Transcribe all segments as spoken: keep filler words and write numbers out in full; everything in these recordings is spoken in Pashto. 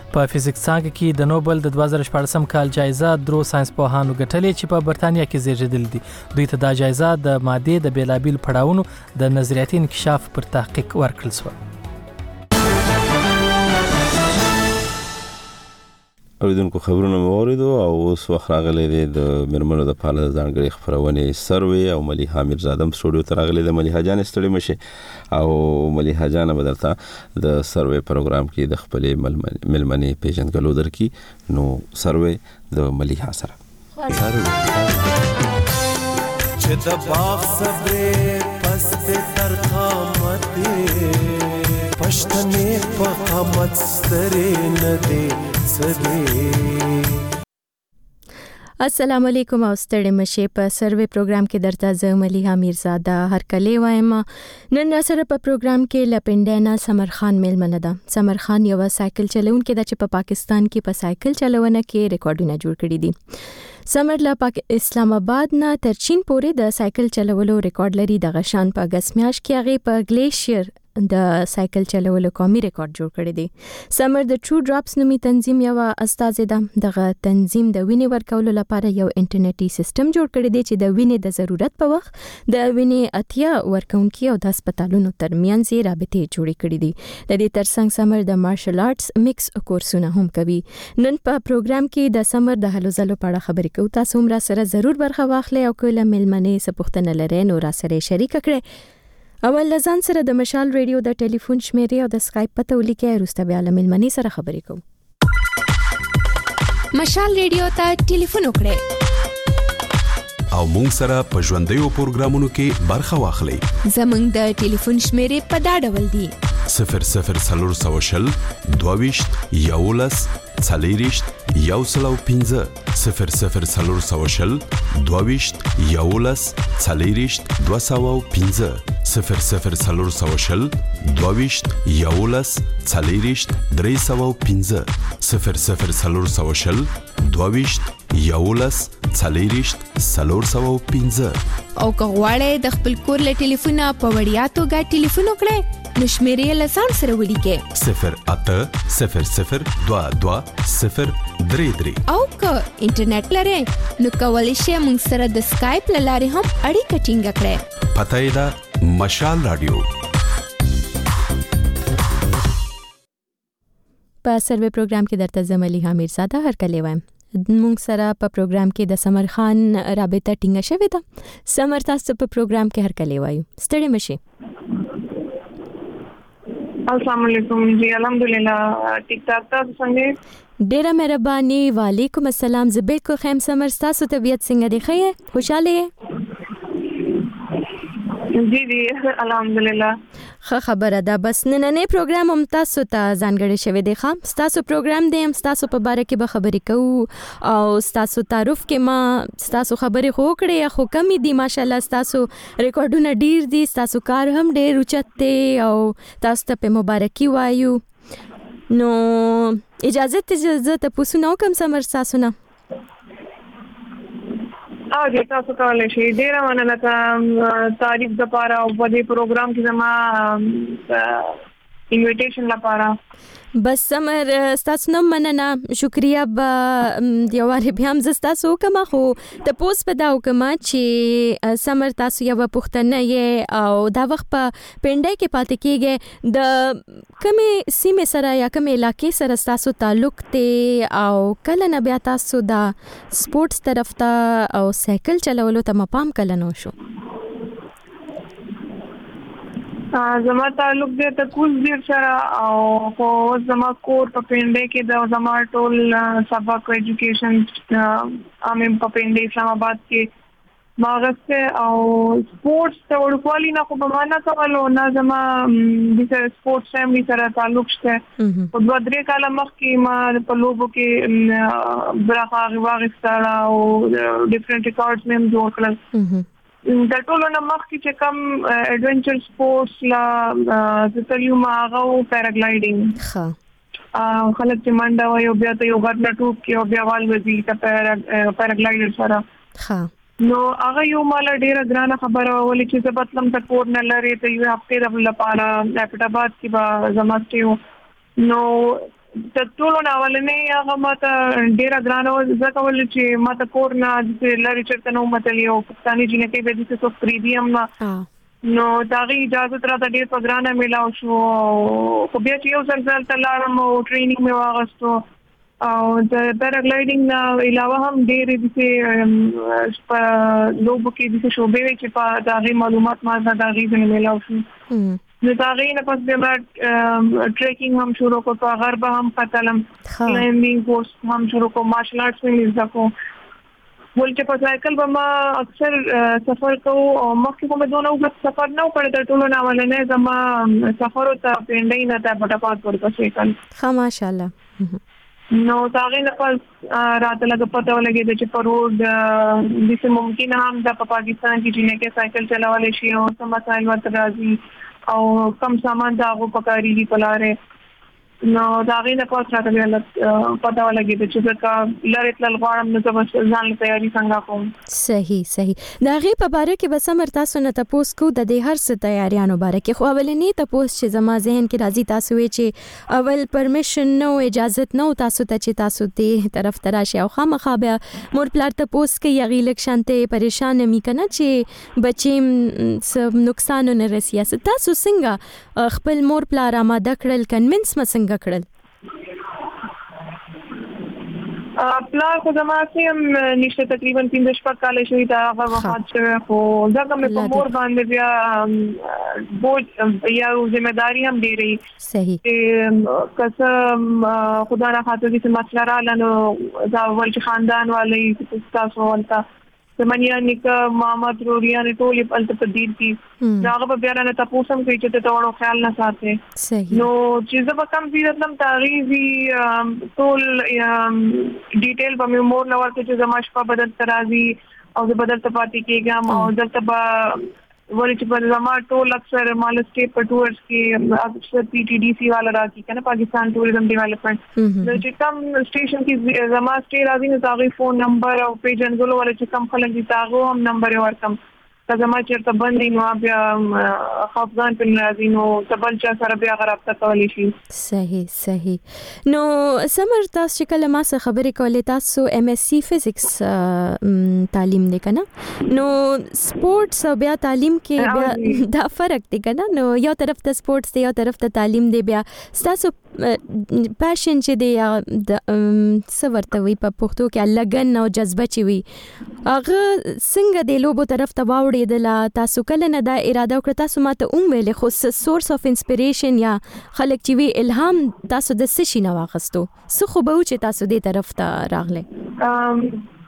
په فزیکس څانګه کې د نوبل د دوه زره شپږم کال جایزه درو ساينس پوهانو ګټلې چې په برتانیا کې زیږیدل دي. دوی ته دا جایزه د ماده د بیلابیل پړاوونو د نظریاتي انکشاف پر تحقیق ورکړل شو. اوریدونکو خبرونه موریدو او اوس وخت راغلی دی د مرمنو د پاله ځانګړي خبرونه سروي او مليحه میرزاده سټوډیو ته راغلی د مليحه جان ستړي مشه او مليحه جان بدلته د سروي پروګرام کې د خپلې ملمنې پیژندګلو درکې نو سروي د مليحه سره سروي چې د باغ صبر پس د ترخامت پښتنې په قامت سترې نه دی. السلام علیکم او ستړي مشه په سروي پروګرام کې درته زه مليحه میرزاده هر کله وایم. نن سره په پروګرام کې لپندینا سمر خان میلمنه ده. سمر خان یو سایکل چلونکي ده چې په پاکستان کې په سایکل چلونه کې ریکارډونه جوړ کړي دي. سمر لا پاک اسلام آباد نه تر چین پورې د سایکل چلولو ریکارډ لري. د غشان په اگست میاشت کې هغه په گلیشیر د سایکل چلولو قومي ریکارډ جوړ کړی دی. سمر د ټرو ډراپس نومي تنظیم یو استاد ده. دغه تنظیم د وینې ورکولو لپاره یو انټرنیټي سیستم جوړ کړی دی چې د وینې د ضرورت په وخت د وینې اتیا ورکونکي او د هسپتالونو ترمنځ رابطې جوړې کړې دي. د دې ترڅنګ سمر د مارشل آرټس میکس کورسونه هم کوي. نن په پروګرام کې د سمر د هلو ځلو په اړه خبرې کوو. تاسو هم را سره ضرور برخه واخلئ او کله ملمنې څه پوښتنه لرئ نو را سره شریک کړئ. اول لزان سره د مشال ریډیو د ټلیفون شمیرې او د اسکایپ پته ولیکئ. وروسته بیا له ملمنې سره خبرې کوو. مشال ریډیو ته ټلیفون وکړئ او مونږ سره په ژوندیو پروګرامونو کې برخه واخلئ. زمونږ د ټلیفون شمیرې په دا ډول دي: صفر صفر څلور سوه شل دوه ویشت یولس څلېرویشت یو سل او پنځه صفر صفر څلور سوه شل دوه ویشت یولس څلېرویشت دوه سوه او پنځه صفر صفر څلور سوه شل دوه ویشت یولس څلېرویشت درې سوه او پنځه صفر صفر څلور سوه شل دوه ویشت یولس څلېرویشت څلور سوه او پنځه. او که غواړئ د خپل کور له ټلیفونه په وړیا توګه ټلیفون وکړئ نو شمیرې له ځان سره ولیکئ: صفر اته صفر صفر دوه دوه صفر درې درې. او که انټرنیټ لرئ نو کولی شئ موږ سره د اسکایپ له لارې هم اړیکه ټینګه کړئ. پته یې ده مشال رادیو. په سروي پروګرام کې درته زه مليحه میرزاده هر کله وایم. موږ سره په پروګرام کې د سمر خان رابطه ټینګه شوې ده. سمر تاسو په پروګرام کې هر کله وایو. ستړي مشي. السلام علیکم جی. الحمدلله ٹھیک ٹھاک. تاسو څنګه؟ ډیره مهرباني. وعلیکم السلام. زه بالکل خیم. سمر تاسو طبیعت څنګه دی؟ ښه خوشاله جی جی الحمدلله. ښه خبره ده. بس نننې پروګرام هم تاسو ته ځانګړی شوی دی. خام تاسو پروګرام دی هم تاسو په باره کې به خبرې کوو او تاسو تعارف کې ما تاسو خبرې خو کړې خو کمی دي. ماشاءالله تاسو ریکارډونه ډیر دي. تاسو کار هم ډیر اوچت دی او تاسو ته په مبارکي وایو. نو اجازه ته زه ته پوښتنه وکم سمر تاسو نه. او دې تاسو کولای شئ. ډیره مننه تعریف د پاره او په دې پروګرام کې زما انویټیشن لپاره. بس سمر تاسو نو مننه. شکریا به دیواره بیا هم تاسو کوم خو ته پوس په دا وکم چې سمر تاسو یو پښتنه یې او دا وخت په پنډای کې پاتې کېږي. د کومې سیمې سره یا کومې علاقې سره تاسو تعلق ته او کله نه بیا تاسو د سپورتس طرف ته او سایکل چلولو ته مپام کله نو شو؟ زما تعلق دی ته کوز دیر سره او خو زما کور په پنډای کې د زما ټول سبق ایجوکیشن امم په پنډای اسلام آباد کې ماغسته او سپورتس ته ورکوالی نه خو په معنا کولو نه زما د سپورتس فیملی سره تعلق شته. په دوه درې کاله مخکې ما په لوبو کې برخه واخیستله او ډیفرنٹ ریکارډز مې جوړ کړل. د ټولو نه مخکې چې کوم ایڈونچر سپورتس لا د تلیوم هغه پیراګلایډینګ ښه خلک چې منډه وایي او بیا ته یو غټ ټوپ کې او بیا والوځي ته پیراګلایډر سره ښه نو هغه یو مال ډیره ګرانه خبره ولې چې زه بتلم ته کور نه لري ته یو هفته د لپاره اپټ آباد کې به زماسته نو د ټولو ناولنې هغه ماته ډیره ګرانه و ځکه ول چې ماته کور نه د لری چرته نو متلی او پاکستاني جنته به د څه پریډیم نو داغي اجازه تر ته ډیر په ګرانه ملاو شو خو بیا چې یو ځل ځل تلارم او ټریننګ مې واغستو او د پیراګلایډینګ نه علاوه هم ډېر دي په لوبو کې د شوبې چې په داغي معلومات ما د داغي ځنه ملاو شو نو داغي نه پس به ما ټریکینګ هم شروع کړ په غرب هم قتلم کلایمبینګ کورس هم شروع کړ مارشل آرټس هم زده کوم ولته په سایکل به ما اکثر سفر کوم او مخکې کوم دونه وخت سفر نه کړی تر ټولو نه ولنه زما سفر ته پینډای نه ته پټاپات ورته سایکل ها ماشاءالله نو تاغه نه پس راته لګ پته ولګي چې په روډ د څه ممکن هم د پاکستان کې جنې کې سایکل چلاولې شي او سم مسائل ورته راځي او کم سامان دا غو پکاري دي پلاره نو تاغه نه پس راته لګ پته ولګي چې ځکه لری تل غواړم نو زما ځان تیاری څنګه کوم صحیح صحیح دا غي په باره کې بس امر تاسو نه تاسو کو د دې هر څه تیاریانو باره کې خو اولنی تاسو چې زما ذهن کې راځي تاسو وی چې اول پرمیشن نو اجازه نو تاسو ته چې تاسو دې طرف تراشي او خامخا بیا مور پلار ته پوس کې یغي لک شانته پریشان مې کنه چې بچیم سب نقصان نه رسیا تاسو څنګه خپل مور پلار آماده کړل کنوینس مسنګ کړل پلان خو زما سیم نشته تقریبا پنځه شپږ کال شوی دا هغه وخت شوی خو دا کوم په مور باندې بیا بوج یا ځمېداري هم ډېرې صحیح قسم خدا نه خاطر دې مسله را لنو دا ول خاندان والی تاسو ولتا زمانیا نیکه ماما تروریان ټول په الته تدیر کی داغه په بیا نه تاسو هم کوي چې ته ورو خیال نه ساتي صحیح نو چې زه به کم زیاتم تاریخي ټول ډیټیل به مور نو ورته چې زما شپه بدل ترازی او زه بدل ته پاتې کېږم او دلته به ولې چې په زما ټول اکثر مال سټیټ په ټورز کې اکثر پی ټی ډی سی والا راځي کنه پاکستان ټوریزم ډیولپمنٹ نو چې کوم سټیشن کې زما سټیټ راځي نو تاغي فون نمبر او پیجن ګلو ولې چې کوم خلک دي تاغو هم نمبر ورکم زما چیرته باندې نو بیا خفغان په راځي نو تبل چا سره بیا رابطه کولی شي صحیح صحیح نو سمر تاسو چې کله ما سره خبرې کولې تاسو ایم ایس سی فزکس تعلیم دی کنه نو سپورتس او بیا تعلیم کې بیا دا فرق دی کنه نو یو طرف ته سپورتس دی یو طرف ته تعلیم دی بیا تاسو پاشن چې دی د څه ورته وي په پښتو کې لګن او جذبه چې وي هغه څنګه د لوبو طرف ته واوړي دلا تاسو کله نه دا اراده وکړه تاسو ماته اوم ویلې خو سورس اف انسپیریشن یا خلک چې وی الهام تاسو د څه شي نه واغستو څه خو به چې تاسو دې طرف ته راغله ام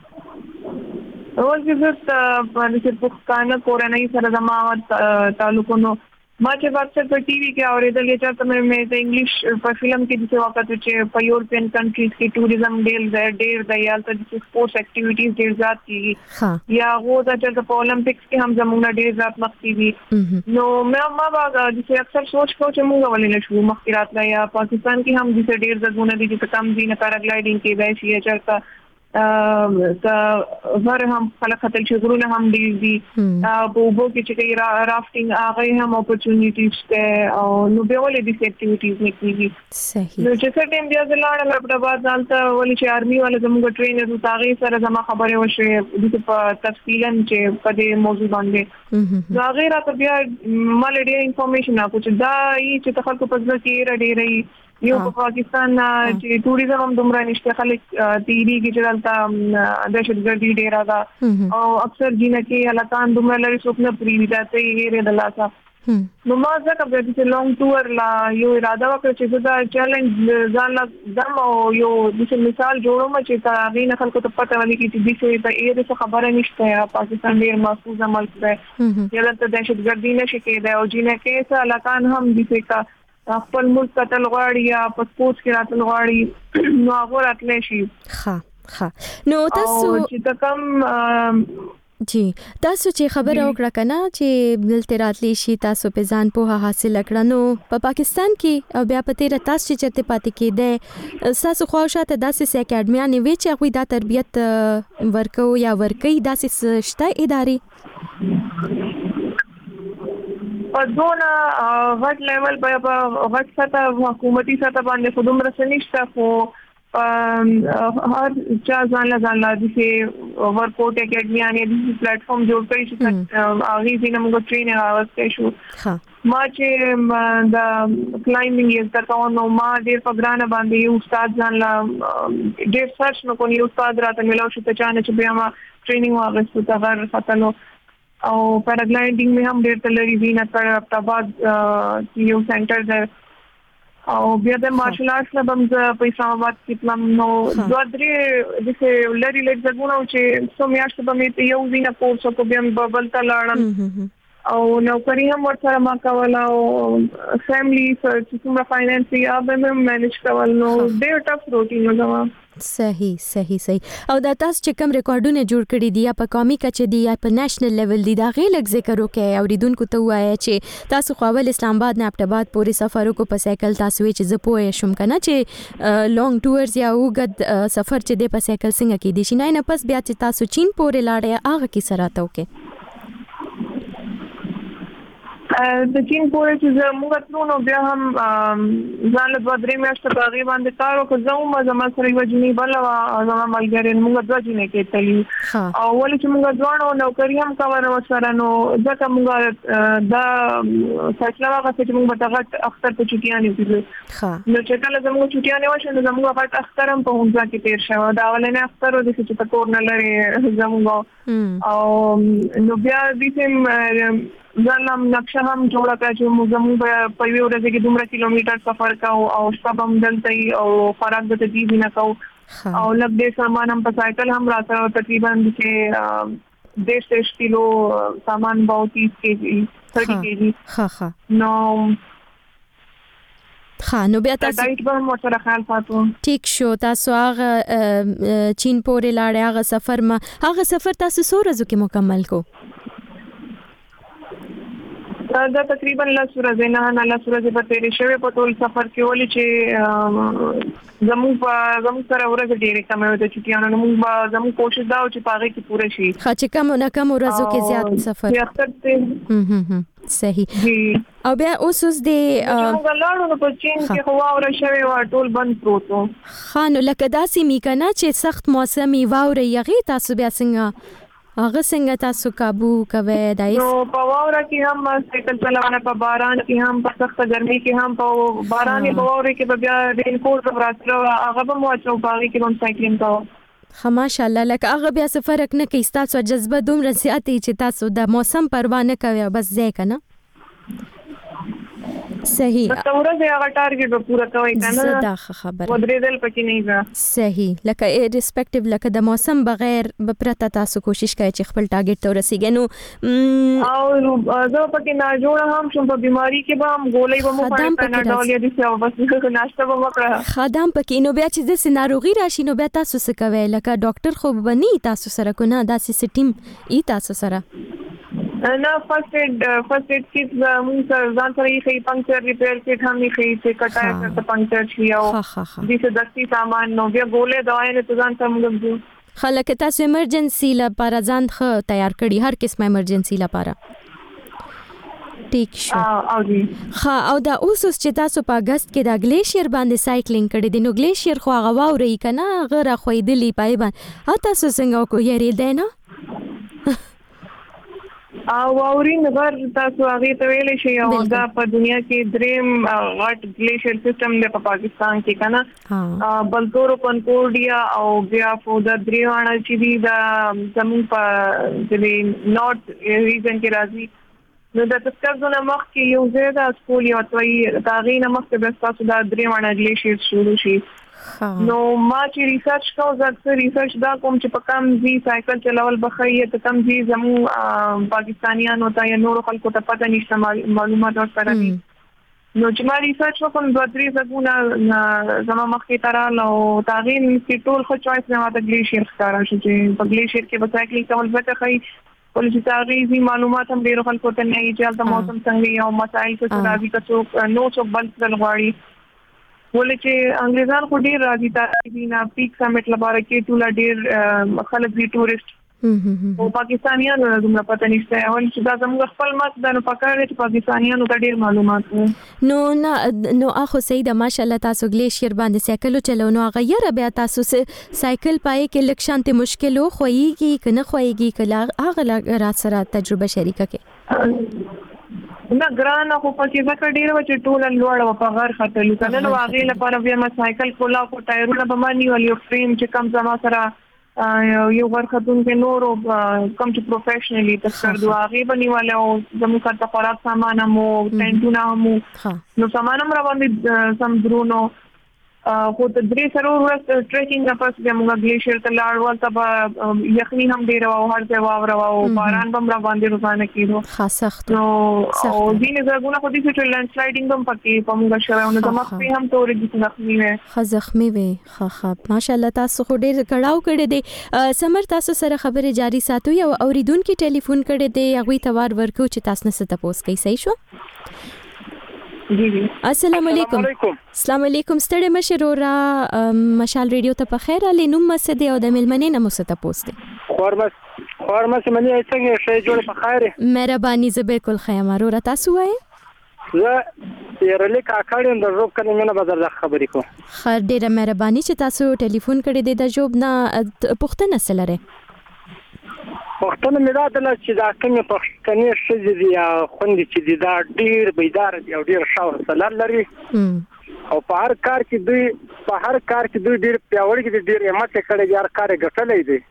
اول چې زه په دې پښتانه کورنۍ سره زما تعلق نو ما چې اکثر په ټي وي کې اورېدل چې تاسو مې د انګلیش په فلم کې د څه وخت چې په یورپین کنټریز کې ټوریزم ډیر ډیر د یالته د سپورتس اکټیویټیز ډیر زیات کیږي یا هغه د چې په اولمپکس کې هم زموږ ډیر زیات مخکې دي نو مې ما باغ د اکثر سوچ کوم چې موږ ولې نشو مخکې راتلای یا پاکستان کې هم د ډیر ځګونه دي چې کم دي نه پیراګلایډینګ کې به شي چې تا ور هم خلک خپل شغلونه هم دي دي په وبو کې چې رافټینګ هغه هم اپورتونټیز ته او نو به ولې دي اکټیویټیز نه کیږي صحیح نو چې څه ټیم بیا زلاړم په بعد ځانته ولې چې آرمي والا زموږ ټرینر او تاغي سره زما خبره وشوه د په تفصیلا چې په دې موضوع باندې دا غیره ته بیا مال ډیر انفارمیشن اکو چې دا ای چې خلکو په ځل کې را ډیرې یو په پاکستان چې ټوریزم هم دومره نشته خلک تیری کې چلتا دهشتګردي ډیر راځه او اکثر جنہ کې علاقان دومره لري څوک نه پری ویدا ته یې ری دلاسا نو ما ځکه په دې لونګ ټور لا یو اراده وکړ چې دا چیلنج ځان لا دم او یو د مثال جوړوم چې تا غین خلکو ته پته ولې کې چې د څه په اړه څه خبره نشته پاکستان ډیر محفوظ ملک دی یلا ته دهشتګردي نشي کېده او جنہ کې څه علاقان هم د څه کا خپل ملک قتل غواړي یا پاسپورت کې راتل غواړي نو هغه راتلې شي ها ها نو تاسو چې کوم جی تاسو چې خبره وکړه کنه چې دلته راتلی شي تاسو په ځان په حاصل کړه نو په پاکستان کې او بیا په تیر تاسو چې چرته پاتې کېده تاسو خواوشاته داسې سې اکیډمیانې وی چې هغه د تربیت ورکو یا ورکې داسې شته ادارې په په دونه غټ لیول په غټ سطح حکومتي سطح باندې خودم رسنیشته خو هر چا ځان له ځان لا دي چې ورکوټ اکیډمي باندې د پلیټ فارم جوړ کړی چې هغه زینه موږ ټریننګ راوستې شو. ما چې د کلایمبینګ یې تکاو نو ما ډېر په ګرانه باندې یو استاد ځان لا ډېر سرچ نو کوم یو استاد راته ملو شو ته چانه چې بیا ما ټریننګ واغستو ته غر فتنو او پیراګلایډینګ مې هم ډېر تلری زینه کړ په بعد یو سنټر ده او بیا د مارشل آرټس نه بم په اسلام آباد کې پلان نو دوه درې د څه لری لری ځګونه چې سو میاشت به مې یو وینا کورس کو بیا بل ته لاړم او نوکری هم ورسره ما کوله او فیملی چې څومره فاینانس یې هغه مې مینج کول نو ډېر ټف روټین و. صحیح صحیح صحیح. او دا تاسو چې کوم ریکارډونه جوړ کړی دي یا په قومي کچه دي یا په نېشنل لیول دي دا غي لږ ذکر وکړئ او ریدونکو ته وایي چې تاسو خو اول اسلام آباد نه ابټاباد پورې سفر وکړو په سایکل تاسو چې زه پوه شم کنه چې لانګ ټورز یا وګد سفر چې د په سایکل څنګه کې دي شي نه نه پس بیا چې تاسو چین پورې لاړې هغه کې سره تا وکړي د چین پورې چې موږ تلو نو بیا هم ځان له دوه درې میاشتې په هغې باندې کار وکړو. زه هم زما سره یوه جینۍ بله وه زما ملګرې موږ دوه جینۍ کې تللي او ولې چې موږ دواړو نوکري هم کوله ورسره نو ځکه موږ دا فیصله واخیسته چې موږ به د غټ اختر په چوټیانې وځو نو چې کله زموږ چوټیانې وشوې نو زموږ غټ اختر هم په هونځا کې تېر شوی دا اولنی اختر و داسې چې په کور نه لرې زموږ او نو بیا داسې ځان هم نقشه هم جوړه کړه چې موږ زموږ په یوې ورځې کې دومره کیلومیټر سفر کوو او شپه به هم دلته وي او خوراک به تجهیز نه کوو او لږ ډېر سامان هم په سایکل هم راسره تقریبا چې دېرش دېرش کیلو سامان به و تیس کېجي تھرټي کېجي نو ها نو بیا تاسو ډایټ به هم ورسره خیال ساتو. ټیک شو. تاسو هغه چین پورې لاړې هغه سفر ما هغه سفر تاسو څو ورځو کې مکمل کو؟ دا تقریبا لس ورځې نه نه لس ورځې به تېرې شوې په ټول سفر کې ولې چې زموږ په زموږ سره ورځې ډېرې کمې وې د چوټیانو نو موږ به زموږ کوشش دا و چې په هغې کې پوره شي ښه چې کم نه کم ورځو کې زیات سفر اختر ته صحیح. او بیا اوس اوس د موږ لاړو نو په چین کې خو واوره شوې وه ټول بند پروت و ښه نو لکه داسې مې که نه چې سخت موسم وي واوره یې هغې تاسو بیا څنګه هغه څنګه تاسو قابو کوئ دایس نو په واوره کې هم سایکل چلاونه په باران کې هم په سخته ګرمي کې هم په باران په واوره کې به بیا رین کوټ راتلو هغه به مو اچو باغې کې هم سایکلینګ کوو. ښه ماشاءالله لکه هغه بیا څه فرق نه کوي ستاسو جذبه دومره زیاتې چې تاسو د موسم پروا نه کوئ بس ځئ که نه صحیح. بس ورځ هغه ټارګټ به پوره کوئ که نه دا ښه خبره ودرېدل پکې نه ده صحیح. لکه ریسپیکټیو لکه د موسم بغیر به پرته تاسو کوشش کوئ چې خپل ټارګټ ته ورسیږئ نو او زه پکې ناجوړه هم شوم په بیماري کې به هم ګولۍ به مو خوړې پناډول یا داسې او بس ناشته به مو کړه خدام پکې نو بیا چې داسې ناروغي راشي نو بیا تاسو څه کوئ لکه ډاکټر خو به نه تاسو سره کو نه داسې څه ټیم ای تاسو سره نه فرست ایډ فرست ایډ کیټ موږ سره ځان سره یې ښیي پنکچر ریپیر کیټ هم یې ښیي چې کټای سره پنکچر شي او داسې دستي سامان نو بیا ګولۍ دوایانې ته ځان سره موږ ځو ښه لکه تاسو ایمرجنسي لپاره ځان ښه تیار کړي هر قسمه ایمرجنسي لپاره ټیک شو. ښه او دا اوس اوس چې تاسو په اګست کې د ګلیشیر باندې سایکلینګ کړی دی نو ګلیشیر خو هغه واورئ که نه هغه راښویدلي پای باندې ها تاسو څنګه وکړو یېرېدی نه او واورین غر تاسو هغې ته ویلی شئ او دا په دنیا کې دریم غټ ګلیشیر سیسټم دی په پاکستان کې که نه بلتورو کنکورډیا او بیا خو دا درې واړه چې دي دا زموږ په د نارت ریجن کې راځي نو د تذکر نه مخکې یو ځای ده سکول یو توی د هغې نه مخکې بیا ستاسو دا درې واړه ګلیشیر شروع شي نو ما چې ریسرچ کوم زه اکثر ریسرچ دا کوم چې په کم ځي سایکل چلول به ښه یې ته کم ځي زموږ پاکستانیانو ته یا نورو خلکو ته پته نشته معلومات ورسره دي نو چې ما ریسرچ وکړم دوه درې ځګونه زما مخکې ته راغله او د هغې کې ټول ښه چوایس مې ماته ګلیشیر ښکاره شو چې په ګلیشیر کې به سایکلینګ کول ځکه ښایي ولې چې د هغې ځي معلومات هم ډېرو خلکو ته نه وي چې هلته موسم څنګه وي او مسایل څه څه راځي که څوک نو څوک بل تلل غواړي ولې چې انګریزان خو ډېر راځي تاسې نه پیک سمیټ لپاره کې ټوله ډېر خلک دي ټورسټ او پاکستانیانو زموږ پته نشته ول چې دا زموږ خپل مات د نو پکاره چې پاکستانیانو ته ډیر معلومات وو نو نه نو اخو سیده ماشاءالله تاسو ګلیشیر باندې سایکل چلو نو غیر بیا تاسو سایکل پای کې لک شانته مشکل خو خوېږي کنه خوېږي کله هغه را سره تجربه شریکه کې نه ګران خو پکې ځکه ډیر و چې ټول لوړ و په غر خطلو کنه نو هغه لپاره بیا ما سایکل کولا کو ټایرونه به مانی ولې فریم چې کم زما سره یو ورخدون کې نور کم چې پروفیشنلی تاسو دواغي بنیواله او زموږ کارته خوراک سامان مو ټینټونه مو نو سامان هم را باندې سم درونو خو د درې سره ورځ ټریکینګ پس د موږ ګلیشیر ته لاړ ولته به یخني هم ډیر او هر ځای واوره او باران هم را باندې روزانه کیدو خاص سخت نو او دینه زګونه خو دې چې لند سلایډینګ هم پکې په موږ شوه نو زما په هم تورې دي زخمي وي خ زخمي وي خ خ ماشاءالله تاسو خو ډیر کړهو کړی دی سمر تاسو سره خبره جاری ساتو یو اوریدونکو ټلیفون کړی دی هغه توار ورکو چې تاسو نه ست پوس کوي صحیح شو جی جی السلام علیکم السلام علیکم ستړي مشرورا مشال ریډیو ته په خیر علي نوم مسد او د ملمنې نه مسته پوسټ خورمس خورمس منی څنګه شي جوړ په خیر مهرباني زه بالکل خیمه رو را تاسو وای زه يرلې کاکړم د روب کنه نه بدل خبرې کو خیر ډیره مهرباني چې تاسو ټلیفون کړی دی د جوب نه پښتنه سره وختونه مې دا دل چې دا کومه پښتني شې دي یا خوندې چې دا ډیر بيدار دي او ډیر شاور سلام لري او په هر کار کې دوی په هر کار کې دوی ډیر پیاوړي دي ډیر همت کړي یار کار غټلې دي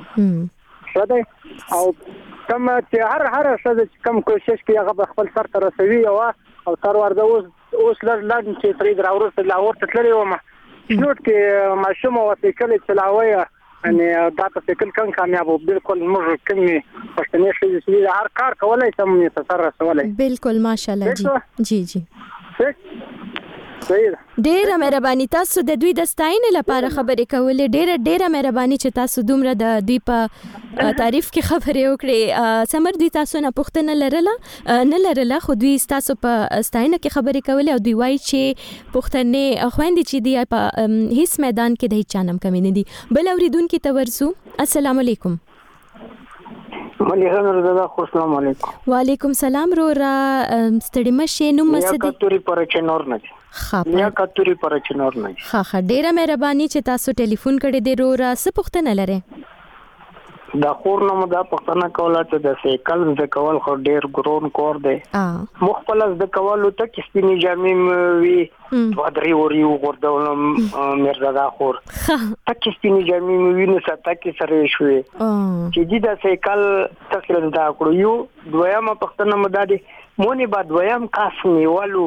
شته او کوم چې هر هر څه کم کوشش کوي هغه خپل سر ته رسوي او او تر ورته اوس اوس لږ لږ چې ترې دراورسته لاور ته تللی ومه نوټ کې ماشوم وسیکل چلاوي अनि دا ته فکر کم کامیاب بالکل موږ کومې پښتنې شې چې هر کار کولای سم یې سره رسولای بالکل ماشاءالله جی جی جی ډیره مهرباني تاسو د دوی د ستاینې لپاره خبرې کولې ډیره ډیره مهرباني چې تاسو دومره د دوی په تعریف کې خبرې وکړې سمر دوی تاسو نه پوښتنه لرله نه لرله خو دوی تاسو په ستاینه کې خبرې کولې او دوی وایي چې پښتنې خويندې چې دی په هیڅ میدان کې د چانم کمی نه دي بل اوریدونکو ته ورسو السلام علیکم مليحه رضا خو السلام علیکم وعلیکم سلام رو را ستړي مشه نو مسدي یا کتوري پر چنور نه یا کتوري پر چنور نه ها ها ډیره مهرباني چې تاسو ټلیفون کړی دی رو را څه پوښتنه لرئ دا خور نو دا پښتنه کوله چې د سیکل د کول خو ډیر ګرون کور دی مخفلس د کولو ته کې سپینې جامې وی ودري وري وګورډول مرزا خور ته کې سپینې جامې وی نو ستا کې سره شوې چې د سیکل تاسو دا کړو یو دویمه پښتنه مدادي مونږه بعد دویم کاس نیولو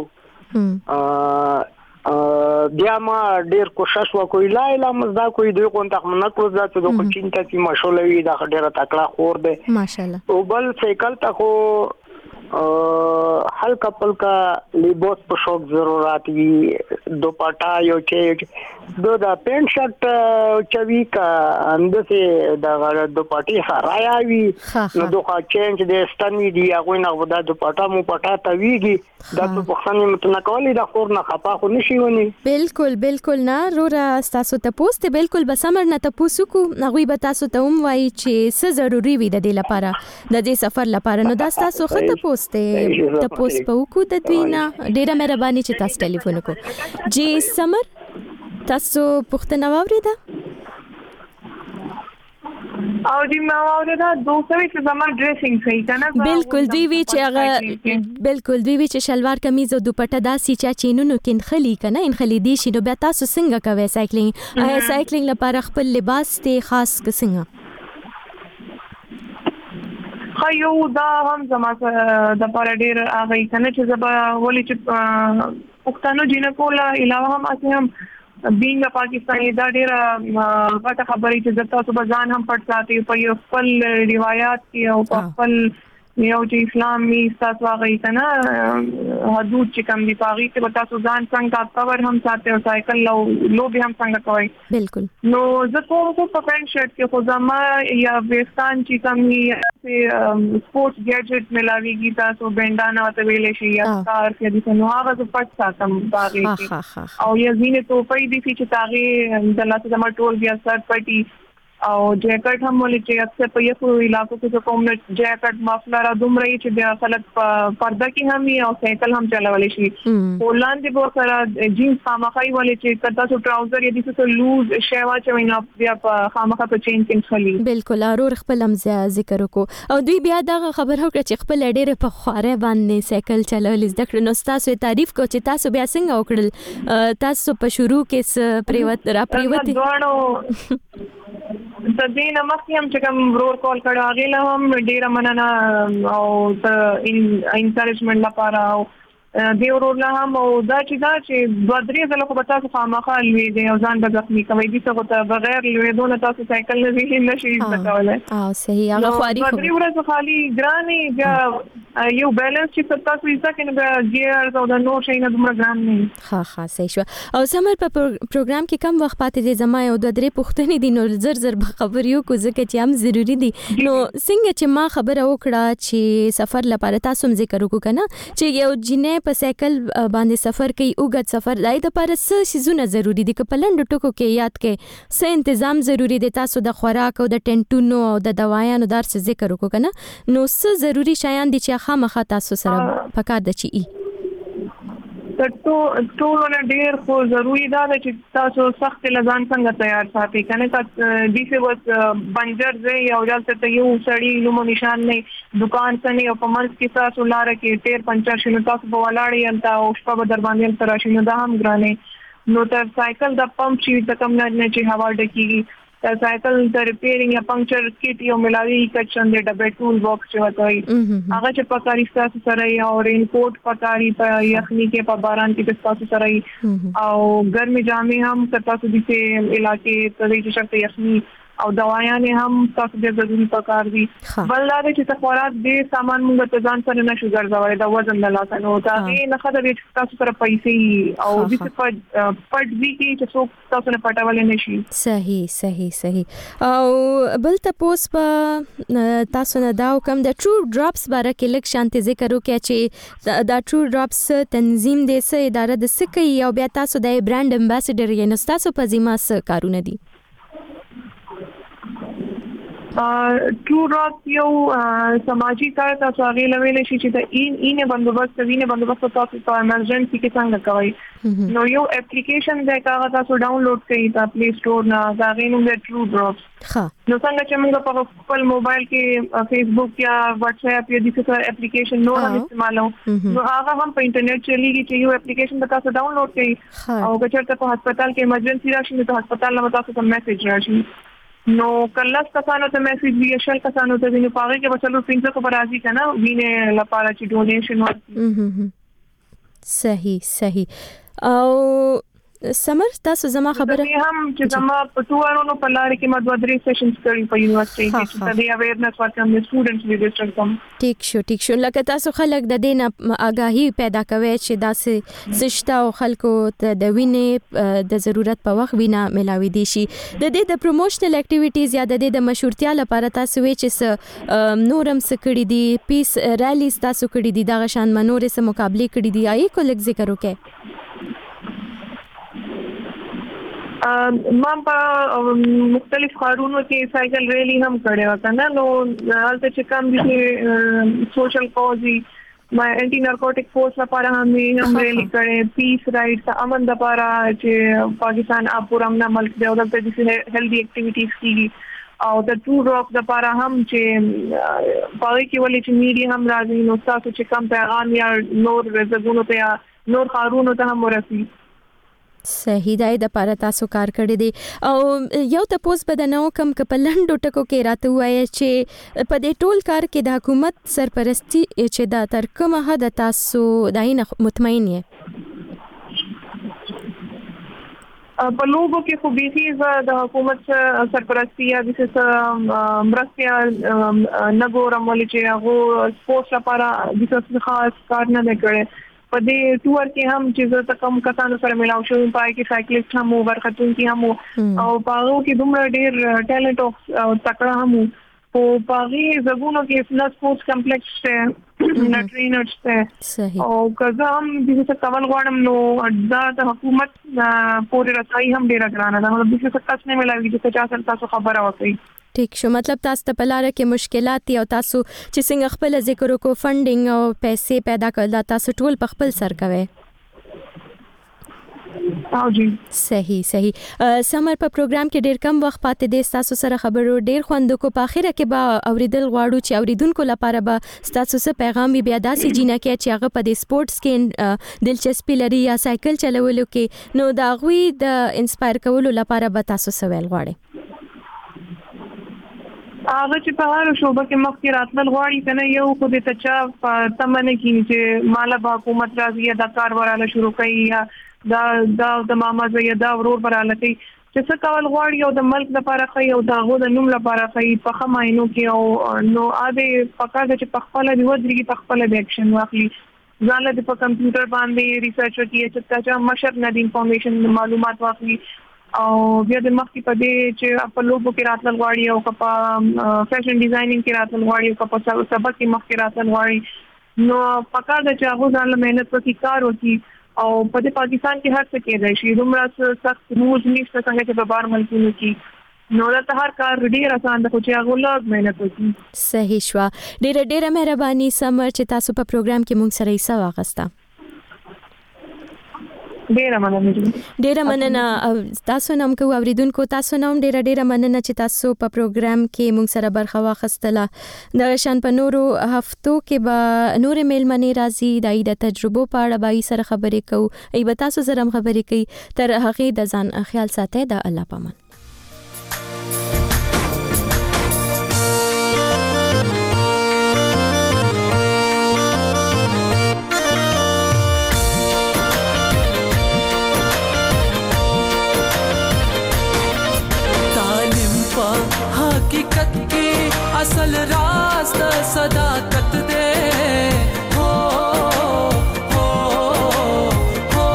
بیا ما ډیر کوشش وکړ لا اله مزدا کوئی دوی کوم تخم نه کړو ځکه د کوچین ته چې مشولوي دا ډیره تکړه خور دی ماشاءالله او بل سایکل ته خو हल्का पल्का लिबोस په شوق ضرورت وي دوپټا یو چې دو دا پینټ شرټ چوي کا اندسه دا دوپټي خرایا وي نو دوه چینج د ستنوي دی هغه نه ودا دوپټا مو پټا تا ویږي دا په خانه متنقولي دا خور نه خپا خو نشي ونی بالکل بالکل نه رورا تاسو ته پوسټ بالکل بسمر نه تاسو کو نغوي به تاسو ته هم وای چې څه ضروری وي د دې لپاره د دې سفر لپاره نو دا تاسو خته پوسټ ته پوسټ په کو د دوینا ډیره مهرباني چې تاسو ټلیفون وکړو جی سمر تاسو پښتنه واوریدا او دی ما واوریدا دوسری چې زما ډریسینګ صحیح کنه بالکل دی وی چې هغه بالکل دی وی چې شلوار کمیز او دوپټه داسي چې چینونو کې خلی کنه ان خلی دي شي نو بیا تاسو څنګه کوي سایکلینګ آیا سایکلینګ لپاره خپل لباس ته خاص څنګه خو دا هم زما د پاره ډیر هغه کنه چې زما ولې چې پښتنو جنکولا علاوه هم اسه هم بینګ پاکستاني دا ډیر غټه خبرې چې د تاسو بزان هم پټ ساتي په یو خپل روایت کې او په خپل یو چې اسلامي تاسو هغه کنه حدود چې کوم دی پاغي ته تاسو ځان څنګه کور هم ساتي او سایکل لو لو به هم څنګه کوي بالکل نو زه کوم په پینټ شرټ کې خو زما یا ویستان چې کوم یې سپورټس ګیجټ ملاويږي تاسو بندانا ته ویلې شي یا کار کې دي نو هغه څه پټ ساتم پاغي او یا زینه ټوپۍ دي چې تاغي د لاسه زما ټول بیا سر پټي او جیکټ هم ولې چې اکثر په یو علاقو کې کوم جیکټ مفلر دوم رہی چې بیا خلک پرده کې هم او سایکل هم چلولې شي ولان دي به سره جینز خامخای ولې چې کدا سو ټراوزر یا دي سو لوز شیوا چې وینا بیا په خامخا په چین کې خلی بالکل اورور خپل هم ذکر وکړو او دوی بیا دا خبر هوکړه چې خپل ډېر په خواره باندې سایکل چلول زده کړ نو تاسو تعریف کو چې تاسو بیا څنګه وکړل تاسو په شروع کې پریوت را پریوت د دې نمخې هم چې کوم ورور کال کړه هغه له هم ډیره مننه او د انکریجمنت لپاره او دی ورور له هم او دا چې دا چې دوه درې ځله خو تاسو خامخا لوي دی او ځان به زخمي کوي دي څه ته بغیر لوي دونه تاسو سایکل نه وی نشي تکولای او صحیح هغه خواري خو درې ورځې خالی ګراني بیا یو بیلنس چې تاسو یې ځکه نه ګیر او د نو شي نه دومره ګران نه ها ها صحیح شو او سمر په پروګرام کې کم وخت پاتې دي زما یو دوه درې پوښتنې دي نو زر زر خبر یو کو ځکه چې هم ضروری دي نو څنګه چې ما خبره وکړه چې سفر لپاره تاسو هم ذکر وکړه کنه چې یو جنې په سایکل باندې سفر کوي اوږد سفر لای د پر څه شیزونه ضروری دي که په لنډ ټکو کې یاد کې څه تنظیم ضروری دي تاسو د خوراک او د ټینټونو او د دوايانو دار څه ذکر وکړه کنه نو څه ضروری شیان دي چې خامخا تاسو سره پکار د چی د ټول نه ډیر خو ضروری ده چې تاسو سخت لزان څنګه تیار ساتي کنه که دې څه وس بنجر زې او ځل ته یو سړی لومو نشان نه دکان څنګه او په منځ کې تاسو لار کې ټیر پنچر شنو تاسو په ولاړی انت او شپه به در باندې تر شنو دا هم ګرانه نو تر سایکل د پمپ شي د کم نه چې هوا ډکیږي سایکل د ریپیرینګ یا پنکچر کیټ یو ملاوي کچن د ډبې ټول باکس چې وتاي هغه چې پکاري تاسو سره او رین کوټ پکاري په یخني کې په باران کې تاسو سره او ګرمي جامې هم تاسو د دې علاقې ته د شرط یخني او دوايانې هم تاسو د ضروري پکار دي بلاره چې تخورات دې سامان موږ ته ځان سره نشو ګرځولای دا وزن نه لاسه نو دا نه خدای دې تاسو سره پیسې او د څه پټ وی کې چې څوک تاسو نه پټول نه شي صحیح صحیح صحیح او بل تاسو په تاسو نه دا کوم د ټرو ډراپس باره کې لږ شانتي ذکر وکړي چې دا ټرو ډراپس تنظیم دې سه اداره د سکه او بیا تاسو د برانډ امباسډر یې نو تاسو په ذمہ څه کارونه دي ټرو ډراپ یو سماجی کار تاسو هغه لوي شي چې د این اینه بندوبست وینه بندوبست تاسو په ایمرجنسي کې څنګه کوي نو یو اپلیکیشن دی هغه تاسو ډاونلوډ کړئ په پلی سٹور نه دا غینو د ټرو ډراپس ها نو څنګه چې موږ په خپل موبایل کې فیسبوک یا واتس اپ یا د څه اپلیکیشن نو هم استعمالو نو هغه هم په انټرنیټ چلیږي چې یو اپلیکیشن تاسو ډاونلوډ کړئ او که چېرته په هسپتال کې ایمرجنسي راشي نو هسپتال له تاسو ته میسج راشي نو کله کسانو ته میسج وی شل کسانو ته ویني پاره کې بچلو پینځه کو برازي کنه وینه لپاره چې ډونیشن ورکړي صحیح صحیح او سمر تاسو زما خبره هم چې زما په توارونو په لار کې ما دوه درې سیشنز کړی په یونیورسيټي کې چې د اویرنس ورکوم د سټوډنټس ريجستر کوم ټیک شو ټیک شو لکه تاسو خلک د دین آگاهی پیدا کوي چې داسې زشته او خلکو ته د وینې د ضرورت په وخت وینا ملاوي دي شي د دې د پروموشنل اکټیویټیز یا د دې د مشورتیا لپاره تاسو وی چې نورم سکړی دي پیس ریلیز تاسو کړی دي د غشان منورې سره مقابله کړی دي آی کو لږ ذکر وکړئ ما په مختلف خارونو کې سایکل ریلی هم کړې و کنه نو هلته چې کوم دي سوشل کاز ما انټي نارکوټیک فورس لپاره هم هم ریلی کړې پیس رائټ امن لپاره چې پاکستان اپورم نه ملک دی او د دې هیلدي اکټیویټیز کیږي او د ټو ډراپ لپاره هم چې پاره کې ولې چې میډیا هم راځي نو تاسو چې کوم پیغام یا نور رزګونو ته یا نور خارونو ته هم ورسي صحیح دی د پاره تاسو کار کړی دی او یو تاسو بدنو کم کپلندو ټکو کې راته وایي چې په دې ټول کار کې د حکومت سرپرستی چې د تر کومه حد تاسو داینه مطمئن یې په لوګو کې خو به د حکومت سرپرستی یا د څه مرستیا نګورم ولې چې هغه سپورت لپاره د څه خاص کار نه کړي په دې ټور کې هم چې زه تکم کسانو سره ملاو شو پای کې سایکلیست هم ورختون کې هم او پاغو کې دومره ډېر ټیلنټ او تکړه هم او پاغي زګونو کې فلس سپورتس کمپلیکس ته نه ټرینرز ته صحیح او که هم د څه کول غواړم نو دا د حکومت پورې رسایي هم ډیره ګرانه ده. نو د څه کس نه ملایي چې چا سره تاسو خبره وکړي. ٹھیک شو، مطلب تاسو ته په لار کې مشکلات دي او تاسو چې څنګه خپل ذکر وکړو فندینګ او پیسې پیدا کول دا تاسو ټول په خپل سر کوي. او جی صحیح صحیح. سمر په پروګرام کې ډیر کم وخت پاتې دی، تاسو سره خبرو ډیر خوند کو. په اخره کې به اوریدل غواړو چې اوریدونکو لپاره به تاسو څه پیغام بیا داسې جینه کې چې هغه په دې سپورتس کې دلچسپي لري یا سایکل چلولو کې، نو دا غوي د انسپایر کولو لپاره به تاسو څه ویل غواړئ؟ هغه چې په هر شوبه کې مخکې راتلل غواړي کنه یو خو دې ته چا په تمنه کې چې مال به حکومت راځي دا کار وراله شروع کوي یا دا دا د ماما زوی دا ورور وراله کوي چې څه کول غواړي او د ملک لپاره کوي او دا غو د نوم لپاره کوي په خماینو کې او نو اده پکا چې په خپل دی ودرېږي په خپل د اکشن واخلي ځان له په کمپیوټر باندې ریسرچ وکړي چې تا مشر نه د انفارمیشن معلومات واخلي او بیا د مخکې په دې چې په لوبو کې راتلل غواړي او په فیشن ډیزاینینګ کې راتلل غواړي او په سبق کې مخکې راتلل غواړي نو پکا د چې هغه ځان له مهنت وکړي کار وکړي او په پاکستان کې هر څه کېدای شي. دومره سخت روز نشته څنګه چې په بار ملکونو کې نو دا هر کار ډیر آسان دی خو چې هغه لږ مهنت وکړي. صحیح شو. ډیره ډیره مهرباني سمر چې تاسو په پروګرام کې مونږ سره حصہ واخیسته. ډیره مننه. ډیره مننه تاسو نوم کو اوریدونکو، تاسو نوم ډیره ډیره مننه چې تاسو په پروګرام کې مونږ سره برخه واخیستله. د شان په نورو هفتو کې به نور میلمنې راځي د د تجربو په اړه به سره خبرې کوو، ای به تاسو سره خبرې کوي. تر هغه د ځان خیال ساتئ. د الله پامان. حقیقت کے اصل راز دا صداقت دے ہو ہو ہو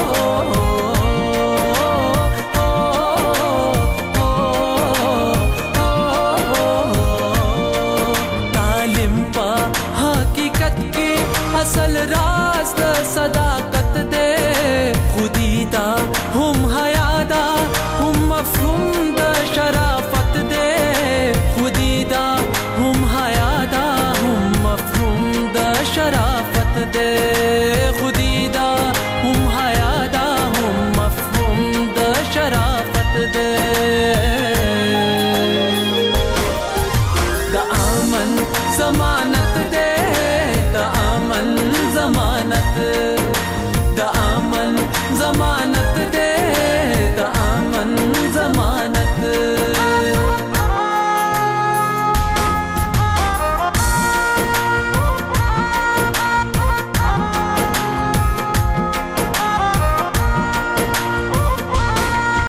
تعلیم پا حقیقت کے اصل راز دا صداقت دے خودی دا ہم حیا دا ہم مفہوم دا شرافت شرافت دے خودی دا ہم حیا دا ہم مفہوم دا شرافت دے.